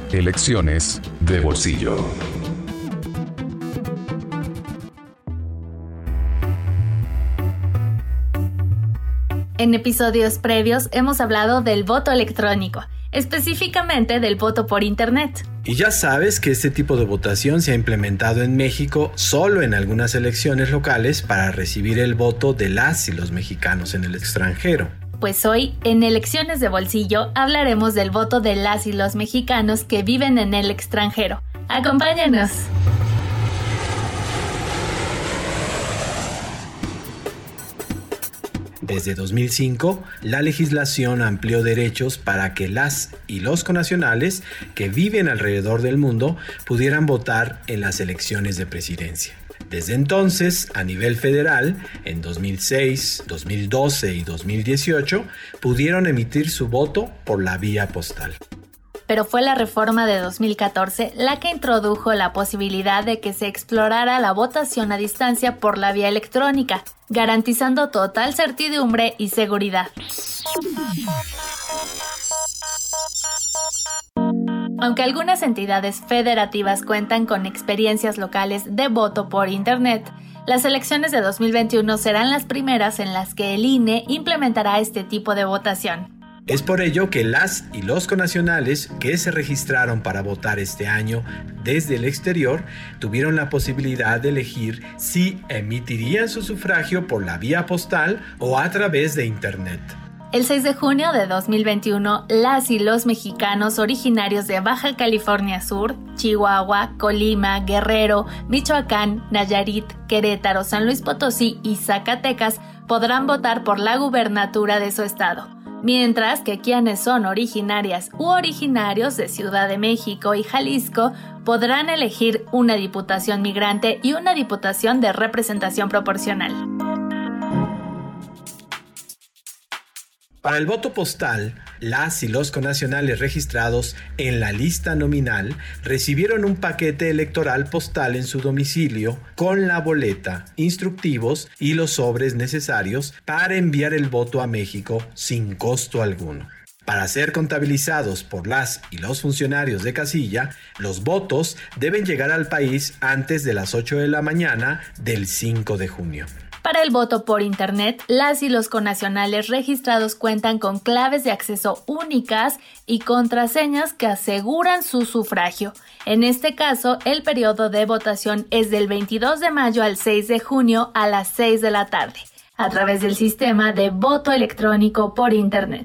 Elecciones de bolsillo. En episodios previos hemos hablado del voto electrónico, específicamente del voto por Internet. Y ya sabes que este tipo de votación se ha implementado en México solo en algunas elecciones locales para recibir el voto de las y los mexicanos en el extranjero. Pues hoy, en Elecciones de Bolsillo, hablaremos del voto de las y los mexicanos que viven en el extranjero. ¡Acompáñanos! Desde 2005, la legislación amplió derechos para que las y los connacionales que viven alrededor del mundo pudieran votar en las elecciones de presidencia. Desde entonces, a nivel federal, en 2006, 2012 y 2018, pudieron emitir su voto por la vía postal. Pero fue la reforma de 2014 la que introdujo la posibilidad de que se explorara la votación a distancia por la vía electrónica, garantizando total certidumbre y seguridad. Aunque algunas entidades federativas cuentan con experiencias locales de voto por Internet, las elecciones de 2021 serán las primeras en las que el INE implementará este tipo de votación. Es por ello que las y los connacionales que se registraron para votar este año desde el exterior tuvieron la posibilidad de elegir si emitirían su sufragio por la vía postal o a través de Internet. El 6 de junio de 2021, las y los mexicanos originarios de Baja California Sur, Chihuahua, Colima, Guerrero, Michoacán, Nayarit, Querétaro, San Luis Potosí y Zacatecas podrán votar por la gubernatura de su estado, mientras que quienes son originarias u originarios de Ciudad de México y Jalisco podrán elegir una diputación migrante y una diputación de representación proporcional. Para el voto postal, las y los connacionales registrados en la lista nominal recibieron un paquete electoral postal en su domicilio con la boleta, instructivos y los sobres necesarios para enviar el voto a México sin costo alguno. Para ser contabilizados por las y los funcionarios de casilla, los votos deben llegar al país antes de las 8 de la mañana del 5 de junio. Para el voto por Internet, las y los connacionales registrados cuentan con claves de acceso únicas y contraseñas que aseguran su sufragio. En este caso, el periodo de votación es del 22 de mayo al 6 de junio a las 6 de la tarde, a través del sistema de voto electrónico por Internet.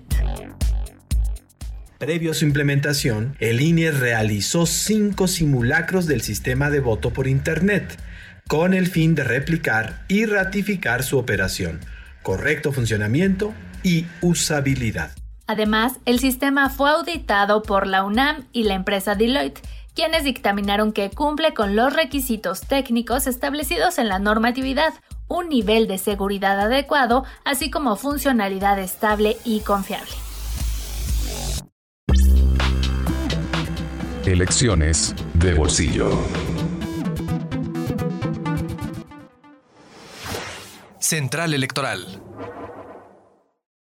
Previo a su implementación, el INE realizó 5 simulacros del sistema de voto por Internet, con el fin de replicar y ratificar su operación, correcto funcionamiento y usabilidad. Además, el sistema fue auditado por la UNAM y la empresa Deloitte, quienes dictaminaron que cumple con los requisitos técnicos establecidos en la normatividad, un nivel de seguridad adecuado, así como funcionalidad estable y confiable. Elecciones de bolsillo. Central Electoral.